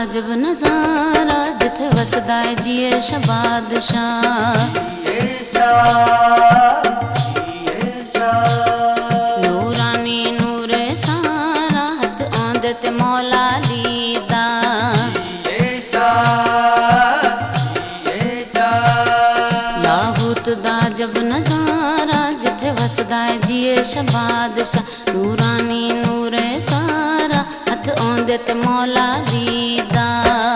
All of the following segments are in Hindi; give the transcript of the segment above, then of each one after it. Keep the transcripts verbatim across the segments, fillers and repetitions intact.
जब नजारा जिथे वसदा है जिए शाह बादशाह। नूरानी नूरे सारा हथ आंदे ते मौला लीदा। लाहूत दा जब नजारा जिथे वसदा है जिए शाह बादशाह। नूरानी नूरे सारा हथ आंदे ते मौला लीदा।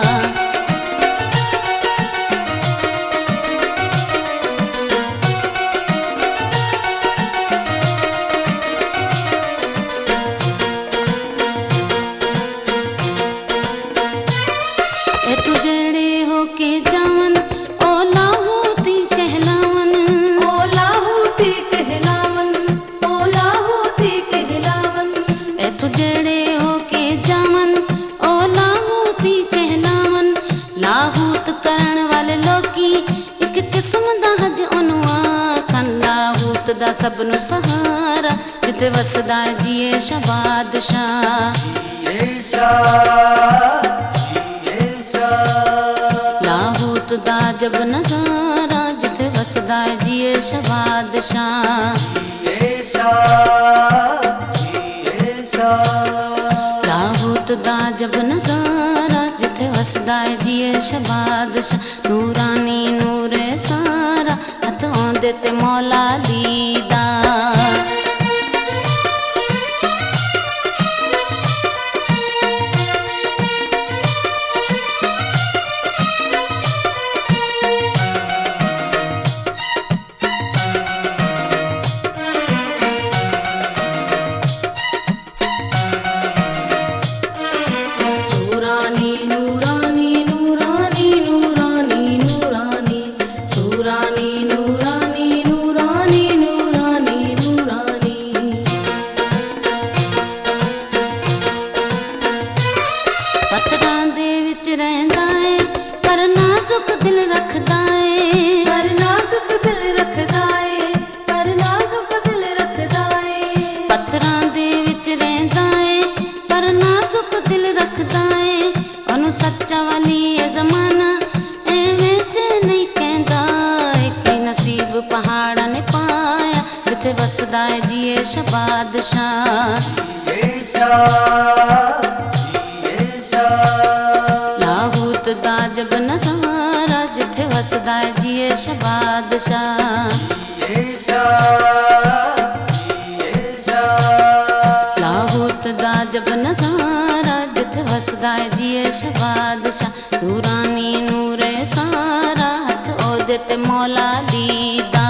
ए तू जेड़े हो के जावन ओ लाहूती कहलावन। ओ लाहूती कहलावन, ओ लाहूती कहलावन। ए तू जेड़े हो के जावन ओ लाहूती कहलावन। लाहूत करण वाले लोकी एक किस्म दा हज ओनू आखन। लाहूत दा सबनु सहारा जिते वसदा है जिए शाह बादशाह। लाहूत दा जब नजारा जिथे वसदा है जिए शाह बादशाह। लाहूत दा जब नजारा जिथे वसदा है जिए शाह बादशाह। नूरानी नूरे सारा हथ आंदे ते मौला लीदा। नूरानी नूरानी नूरानी नूरानी नूरानी नूरानी नूरानी नूरानी नूरानी नूरानी। पत्थरां दे विच रहिंदा है पर नाजुक दिल रखदा है। पर नाजुक दिल रखदा है, पर नाजुक दिल रखदा है। पत्थरां दे विच रहिंदा है पर नाजुक दिल रखदा है। ओनू सच्चा वाली है जमाना एवें ते नहीं कहंदा। कि नसीब पहाड़ा ने पाया जिथे वसदा है जिए शाह बादशाह। लाहूत दा जब नजारा जिथे वसदा है जिए शाह बादशाह। लाहूत दा जब नजारा जिथे वसदा है जिए शाह बादशाह। नूरानी नूरे सारा हथ ओदे ते मौला लीदा।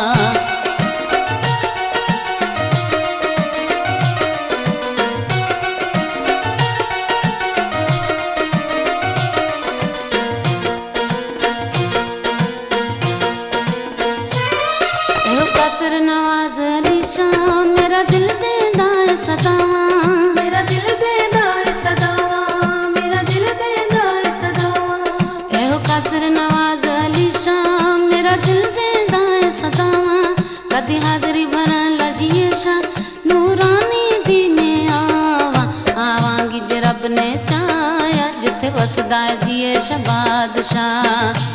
एहो कसर नवाज अली शाह मेरा दिल देंदा है सदावां। मेरा दिल देंदा है सदावां, मेरा दिल देंदा है सदावां। एहो कसर नवाज अली शाह मेरा दिल देंदा है सदावां। कदी हाजरी भरण लजिए शाह नूरानी दी में आवा। आवांगी जे रब ने चाया जिथे वसदा है जिए शाह बादशाह।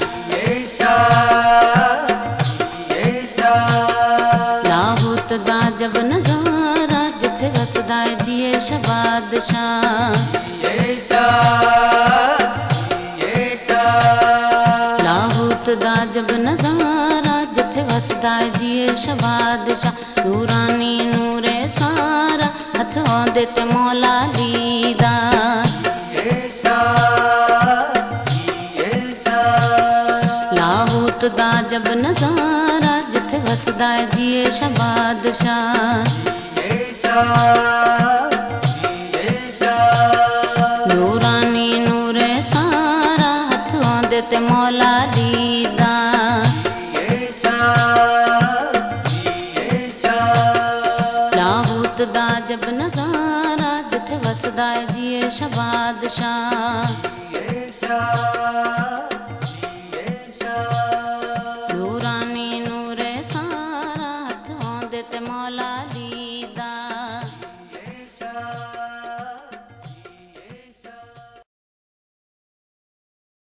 लाहूत दा जब नजारा जिथे वसदा है जिए शाह बादशाह। लाहूत दा जब नजारा जिथे वसदा है जिए शाह बादशाह। नूरानी नूरे सारा हथ आंदे ते मौला लीदा। लाहूत दा जब नजारा जिथे वसदा है जिए शाह बादशाह। नूरानी नूरे सारा हथ आंदे ते मौला लीदा। लाहूत दा जब नजारा जिथे वसदा है जिए शाह बादशाह। नूरानी नूरे सारा हथ आंदे ते मौला